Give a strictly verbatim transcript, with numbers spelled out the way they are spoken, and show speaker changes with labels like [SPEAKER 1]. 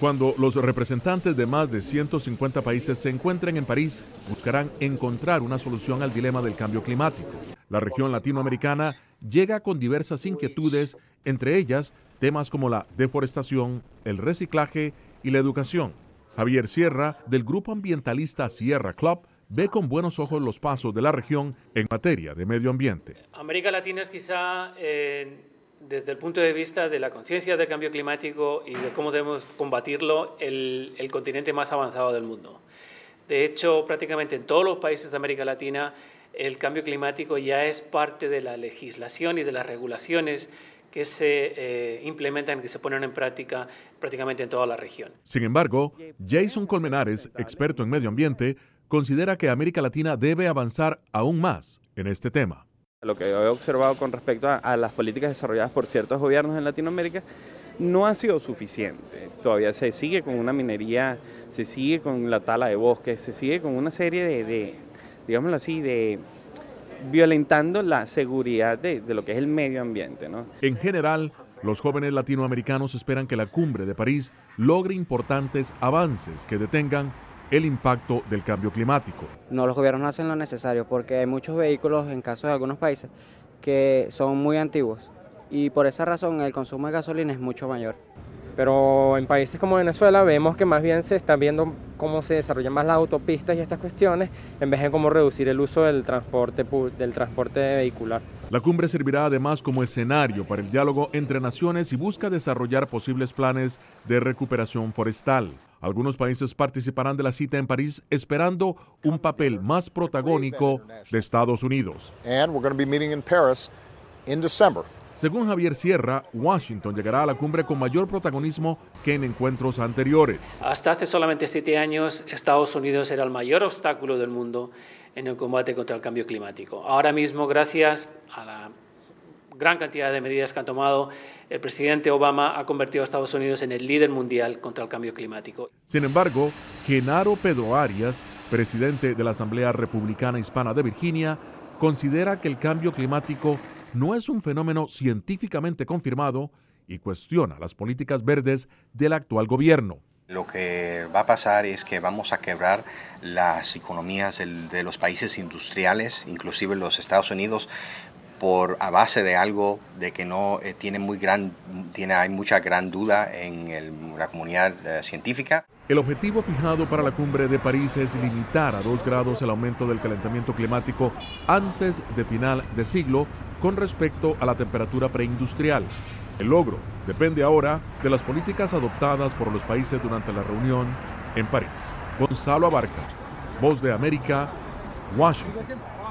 [SPEAKER 1] Cuando los representantes de más de ciento cincuenta países se encuentren en París, buscarán encontrar una solución al dilema del cambio climático. La región latinoamericana llega con diversas inquietudes, entre ellas temas como la deforestación, el reciclaje y la educación. Javier Sierra, del grupo ambientalista Sierra Club, ve con buenos ojos los pasos de la región en materia de medio ambiente.
[SPEAKER 2] América Latina es quizá, eh, desde el punto de vista de la conciencia del cambio climático y de cómo debemos combatirlo, el, el continente más avanzado del mundo. De hecho, prácticamente en todos los países de América Latina, el cambio climático ya es parte de la legislación y de las regulaciones que se eh, implementan, que se ponen en práctica prácticamente en toda la región.
[SPEAKER 1] Sin embargo, Jason Colmenares, experto en medio ambiente, considera que América Latina debe avanzar aún más en este tema.
[SPEAKER 3] Lo que he observado con respecto a, a las políticas desarrolladas por ciertos gobiernos en Latinoamérica no ha sido suficiente. Todavía se sigue con una minería, se sigue con la tala de bosques, se sigue con una serie de, de digámoslo así, de violentando la seguridad de, de lo que es el medio ambiente, ¿no?
[SPEAKER 1] En general, los jóvenes latinoamericanos esperan que la cumbre de París logre importantes avances que detengan el impacto del cambio climático.
[SPEAKER 4] No, los gobiernos no hacen lo necesario porque hay muchos vehículos, en caso de algunos países, que son muy antiguos y por esa razón el consumo de gasolina es mucho mayor.
[SPEAKER 5] Pero en países como Venezuela vemos que más bien se está viendo cómo se desarrollan más las autopistas y estas cuestiones en vez de cómo reducir el uso del transporte, del transporte vehicular.
[SPEAKER 1] La cumbre servirá además como escenario para el diálogo entre naciones y busca desarrollar posibles planes de recuperación forestal. Algunos países participarán de la cita en París esperando un papel más protagónico de Estados Unidos. Según Javier Sierra, Washington llegará a la cumbre con mayor protagonismo que en encuentros anteriores.
[SPEAKER 2] Hasta hace solamente siete años, Estados Unidos era el mayor obstáculo del mundo en el combate contra el cambio climático. Ahora mismo, gracias a la gran cantidad de medidas que han tomado, el presidente Obama ha convertido a Estados Unidos en el líder mundial contra el cambio climático.
[SPEAKER 1] Sin embargo, Genaro Pedro Arias, presidente de la Asamblea Republicana Hispana de Virginia, considera que el cambio climático no es un fenómeno científicamente confirmado y cuestiona las políticas verdes del actual gobierno.
[SPEAKER 6] Lo que va a pasar es que vamos a quebrar las economías de los países industriales, inclusive los Estados Unidos, por a base de algo de que no eh, tiene muy gran, tiene, hay mucha gran duda en el, la comunidad eh, científica.
[SPEAKER 1] El objetivo fijado para la cumbre de París es limitar a dos grados el aumento del calentamiento climático antes de final de siglo con respecto a la temperatura preindustrial. El logro depende ahora de las políticas adoptadas por los países durante la reunión en París. Gonzalo Abarca, Voz de América, Washington.